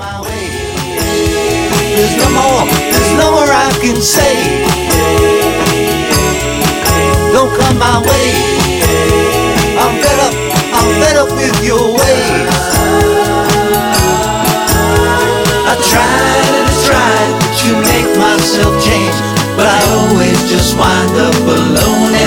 my way. There's no more I can say. Don't come my way. I'm fed up with your ways. I tried to make myself change, but I always just wind up alone.